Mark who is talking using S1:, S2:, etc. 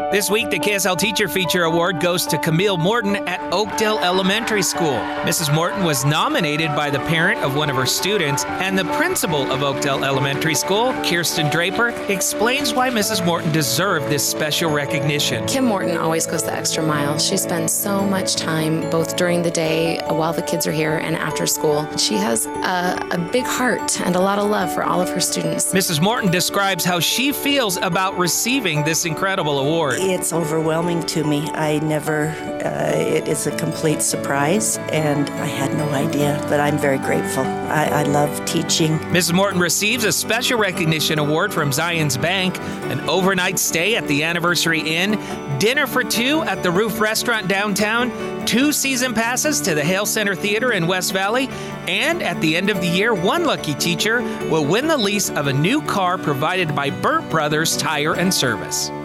S1: This week, the KSL Teacher Feature Award goes to Camille Morton at Oakdale Elementary School. Mrs. Morton was nominated by the parent of one of her students, and the principal of Oakdale Elementary School, Kirsten Draper, explains why Mrs. Morton deserved this special recognition.
S2: Kim Morton always goes the extra mile. She spends so much time, both during the day while the kids are here and after school. She has a big heart and a lot of love for all of her students.
S1: Mrs. Morton describes how she feels about receiving this incredible award.
S3: It's overwhelming to me. It is a complete surprise, and I had no idea, but I'm very grateful. I love teaching.
S1: Mrs. Morton receives a special recognition award from Zions Bank, an overnight stay at the Anniversary Inn, dinner for two at the Roof Restaurant downtown, 2 season passes to the Hale Center Theater in West Valley, and at the end of the year, one lucky teacher will win the lease of a new car provided by Burt Brothers Tire and Service.